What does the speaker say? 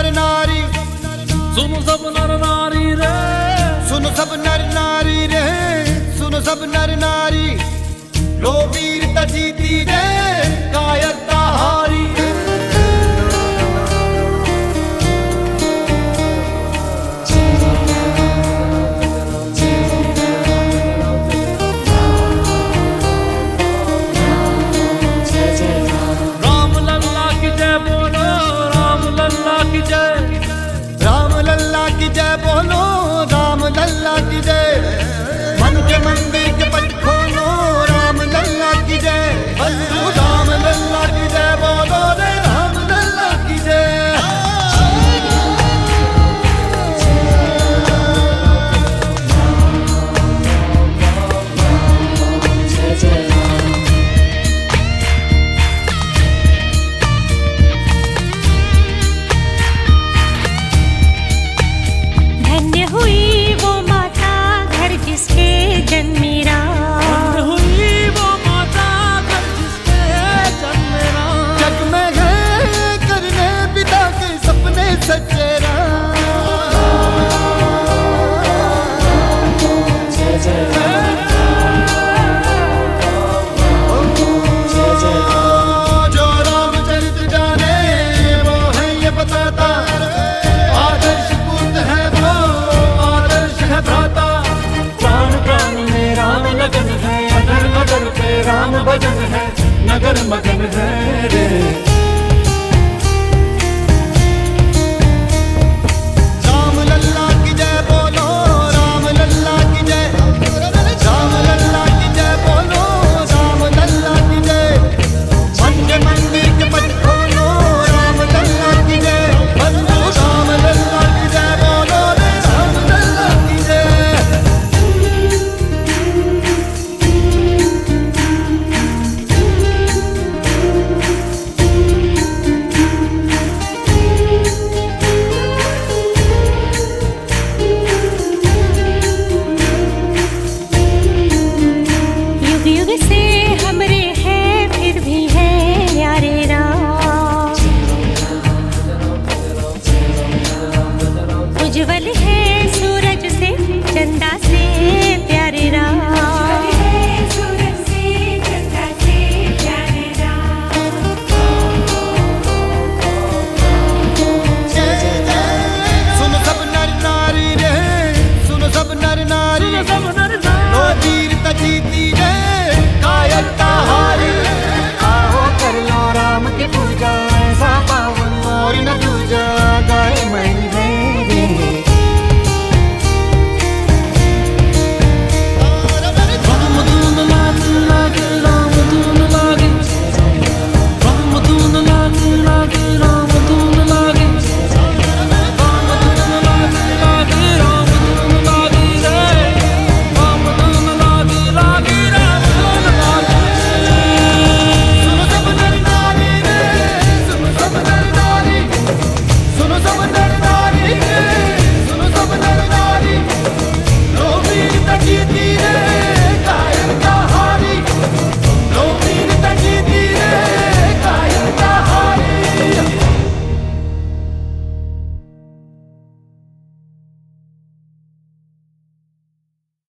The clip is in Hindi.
नर नारी, सुनो सब नर नारी रे, सुनो सब नर नारी रे, सुनो सब नर नारी। लो वीरता जीती रे, कायरता हारी। राम लल्ला की जय बोलो, राम लल्ला की जय, राम लल्ला की जय बोलो, राम लल्ला की जय। मन के मंदिर के पट खोलो, राम लल्ला की जय। राम लल्ला की जय बोलो रे, राम लल्ला की जय। धन्य हुई वो माता घर जिसके जन्मी राम, हुई वो माता घर जिसके जन्मे राम। जग में है करने पिता के सपने सच्चे राम। जो रामचरित जाने वो है ये बताता, आदर्श पूत है वो, आदर्श है भ्राता। प्राण प्राण में राम लगन है, अगर अगर पे राम भजन है, नगर मगन है रे।